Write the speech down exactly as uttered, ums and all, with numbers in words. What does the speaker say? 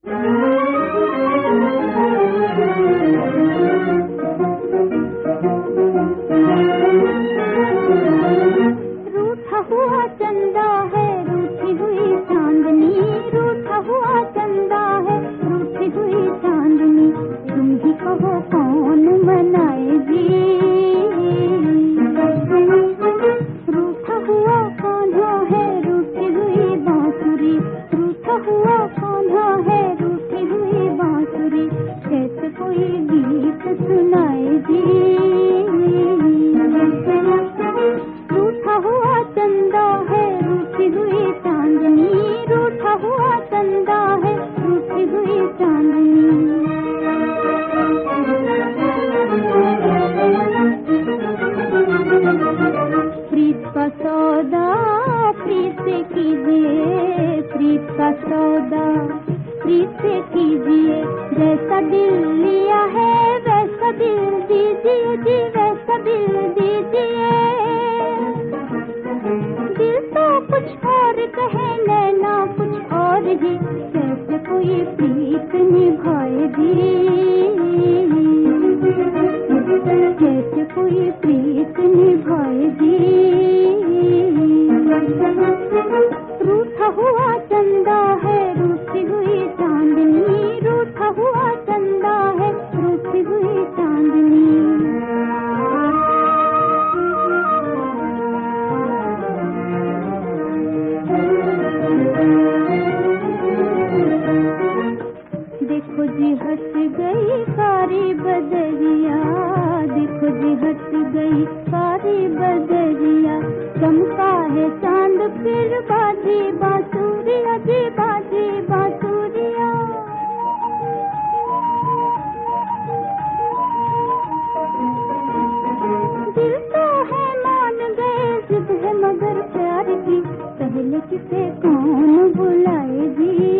रूठा हुआ चंदा है रूठी हुई चांदनी, रूठा हुआ चंदा है रूठी हुई चांदनी, तुम ही कहो कौन मनाएगी। रूठा हुआ कान्हा है रूठी हुई बांसुरी, रूठा हुआ कान्हा है रूठी हुई बांसुरी, कैसे कोई गीत सुनाएगी। रूठा हुआ चंदा है रूठी हुई चांदनी, रूठा हुआ चंदा है रूठी हुई चांदनी। प्रीत का सौदा प्रीत से कीजिए, प्रीत का सौदा प्रीत से कीजिए, जैसा दिल लिया है वैसा दिल दीजिए जी, वैसा दिल दीजिए। दिल तो कुछ और कहे नैना कुछ और ही, कैसे कोई प्रीत निभाएगी, कैसे कोई प्रीत निभाएगी। रूठा हुआ चंदा है रूठी हुई चांदनी, रूठा हुआ चंदा है रूठी हुई चांदनी। देखो जी हट गई सारी बदरिया, देखो जी हट गई सारी बदरिया, चमका है चांद फिर बाजी बांसुरिया जी, बाजी बांसुरिया। दिल तो है मान गए जिद है मगर प्यार की, पहले किसे कौन बुलाएगी।